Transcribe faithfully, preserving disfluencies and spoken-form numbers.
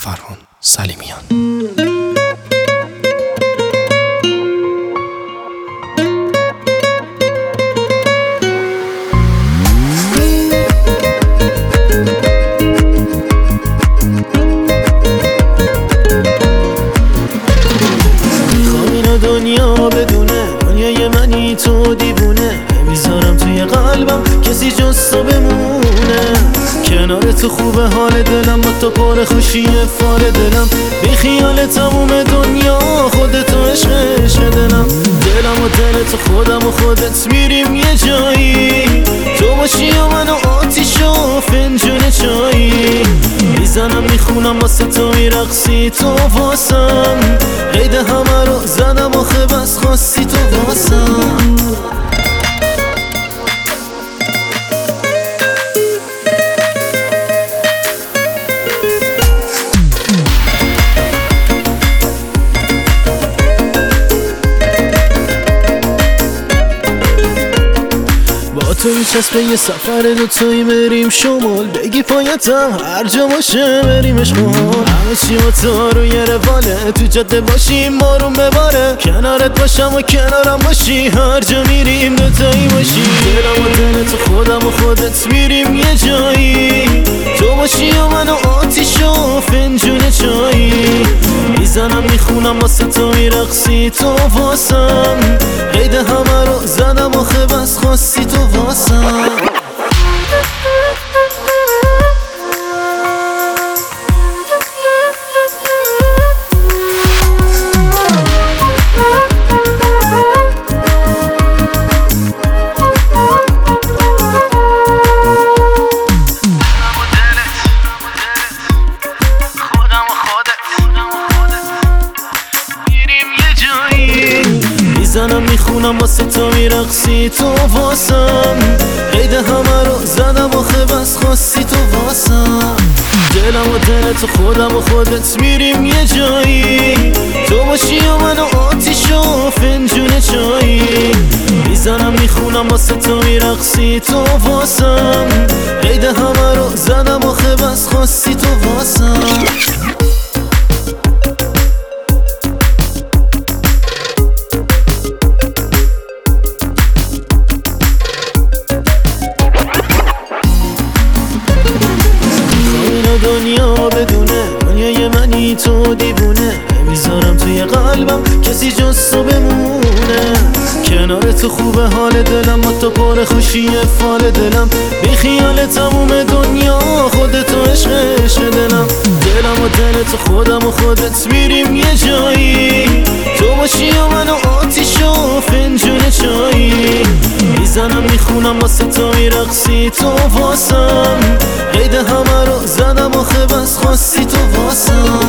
فرهان سلیمیان. دنیا بدونه دنیای منی تو دیوونه، نمیذارم توی قلبم کسی جز تو بمونه. کنار تو خوبه حال دلم، با تو پر خوشی فال دلم، بی خیال تموم دنیا خودتو عشقش دلم. دلم و دل تو خودم و خودت میریم یه جایی، تو باشی و من و آتیش و فنجون چایی. میزنم میخونم واسه تو میرقصی تو واسم، قید همه رو زدم آخه بس خواستی تو واسم. توی چسبه یه سفر دو توی بریم شمال، بگی پایتم هر جا باشه بریم اشغال. همه چی با تو رو یه رواله، تو جاده باشیم بارون بباره، کنارت باشم و کنارم باشی، هر جا میریم دوتایی باشی. دلم و دل تو خودم و خودت میریم یه جایی، تو باشی و من و آتیش و فنجون چایی. میزنم میخونم واسه تو میرقصی تو واسم، قید همه رو زدم آخه بس خواستی تو واسم. میزنم میخونم واسه تو میرقصی تو واسم، قید همه رو زدم آخه بس خواستی تو واسم. دلم و دل تو خودم و خودت میریم یه جایی، تو باشی و من و آتیش و فنجون چایی. میزنم میخونم واسه تو میرقصی تو واسم، قید همه رو زدم آخه بس خواستی تو واسم. دنیا بدونه دنیای منی تو دیوونه، نمیذارم توی قلبم کسی جز تو بمونه. کنار تو خوبه حال دلم، با تو پر خوشی فال دلم، بی خیال تموم دنیا خودتو عشقش دلم. دلم و دل تو خودم و خودت میریم یه جایی، تو باشی و من و آتیش و فنجون چایی. میزنم میخونم واسه تو میرقصی تو واسم، قید همه رو زدم آخه بس خواستی تو واسم.